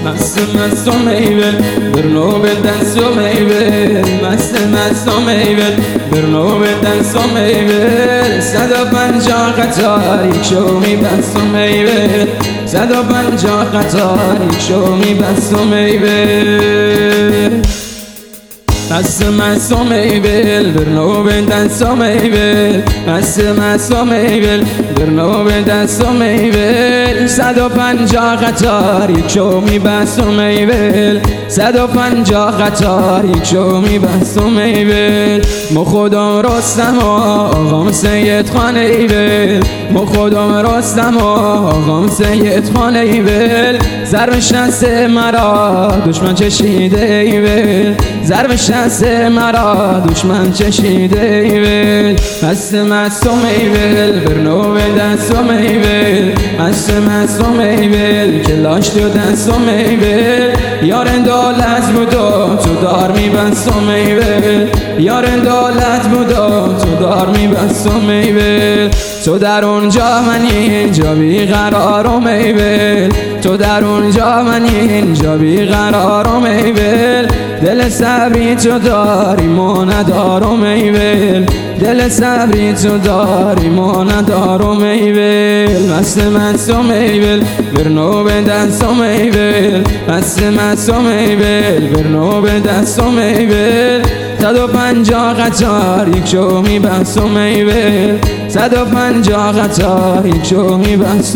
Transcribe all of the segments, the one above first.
مست میبل برنو بدنس میبل مست میبل برنو بدنس میبل 150 قطار یک شومی بست میبل 150 قطار یک شومی بست میبل مست میبل برنو بدنس میبل مست میبل برنو بدنس میبل 150 قطار یک شومی بست میبل 150 قطار یک شومی بست میبل مو خودم رستم آقام سید خان ایبل مو خودم رستم آقام سید خان ایبل ضرب شست مرا دشمن چشیده ایبل ضرب شست مرا دشمن چشیده ایبل مست میبل برنو دست میبل مست میبل کلاش تو دست میبل یارن دولت بودا تو دار میبست میبل یارن دولت بودا تو دار میبست میبل تو در اونجا من اینجا بیقرارم ایبل تو در اونجا من اینجا بیقرارم ایبل دل صبری تو داری ما ندارم ایبل دل صبری تو داری ما ندارم ایبل مست میبل برنو بدست میبل مست میبل برنو بدست میبل 150 قطار یک شومی بست میبل 150 قطار یک شومی بست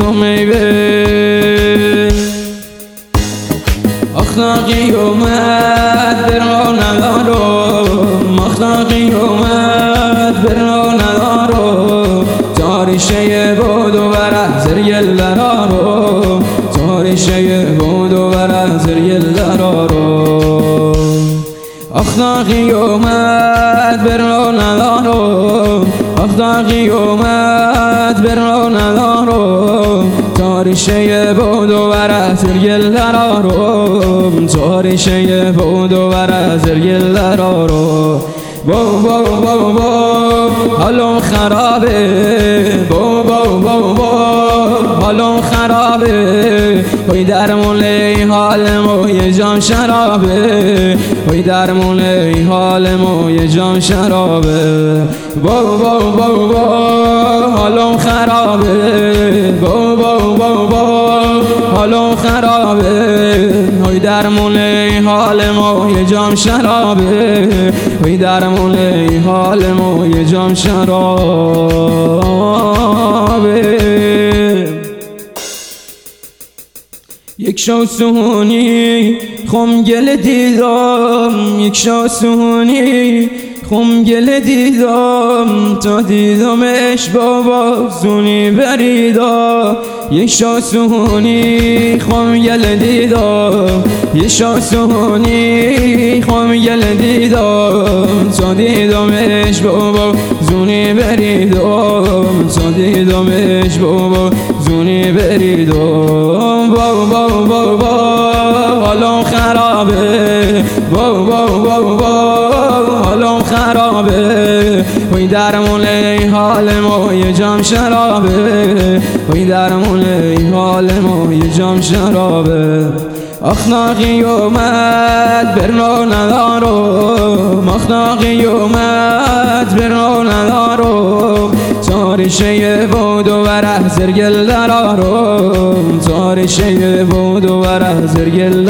میبل اخلاقی اومد برنو ندارم اخلاقی اومد برنو ندارم تاریشه بود و برد زریل درارم تاریشه بود و برد زریل درارم اخلاقی اومد برنو ندارم اخلاقی اومد برنو ندارم تاریشه بود و برد زریل درارم تاریشه بود و برد زریل درارم بو حالم خرابه بو حالم خرابه وی درمون حالمو یه جام شرابه وی درمون حالمو یه جام شرابه بو حالم خرابه بو حالم خرابه وی درمون حالمو یه جام شرابه وی درمون حالمو یه جام شرابه یک شو سهونی خمگل دیدم یک شو سهونی خمگل دیدم تا دیدمش بابا زونی بریدا یک شو سهونی خمگل دیدم یک شو سهونی خمگل دیدم تا دیدمش بابا زونی بریدم تا دیدمش بابا زونی بریدم بابا حالم خرابه بابا حالم خرابه وی درمون حالمو یه جام شرابه وی درمون حالمو یه جام شرابه اخلاقی اومد برنو ندارم اخلاقی اومد برنو ندارم تاریشه بود و بره زرگل درارم تاریشه بود و بره زرگل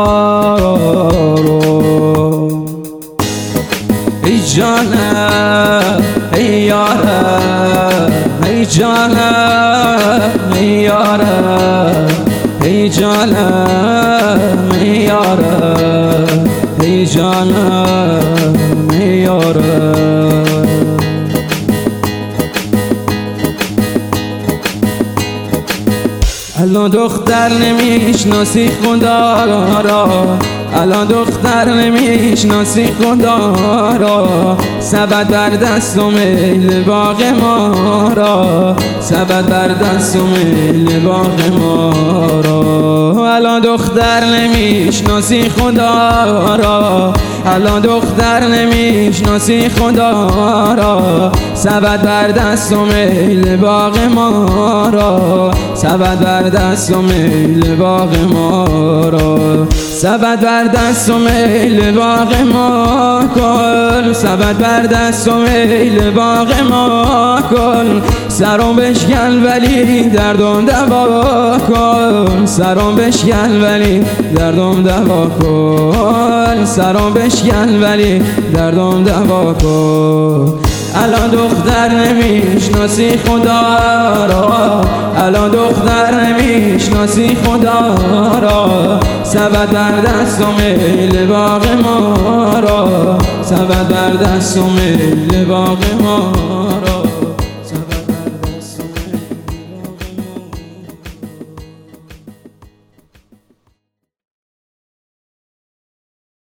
درارم ای جانم ای یارم ای جانم ای یارم ای جانم ای یارم ای جانم ای یارم الان دختر نمیشناسی خدا را الان دختر نمیشناسی خدا را سبد بر دست و میل باغ ما را سبد بر دست و میل باغ ما را الان دختر نمیشناسی خدا را الان دختر نمیشناسی خدا را سبد بر دست و میل باغ ما را سبد بر دست و میل باغ ما را، سبد بر دست و میل باغ ما کن، سبد بر دست و میل باغ ما کن، سرم بشکن ولی دردم دوا کن، سرم بشکن ولی دردم دوا کن، سرم بشکن ولی دردم دوا کن. الان دختر نمیشناسی خدا را، الان دختر نمیشناسی خدا را، سبد بر دست و میل باغ ما را، سبد بر دست و میل باغ ما را.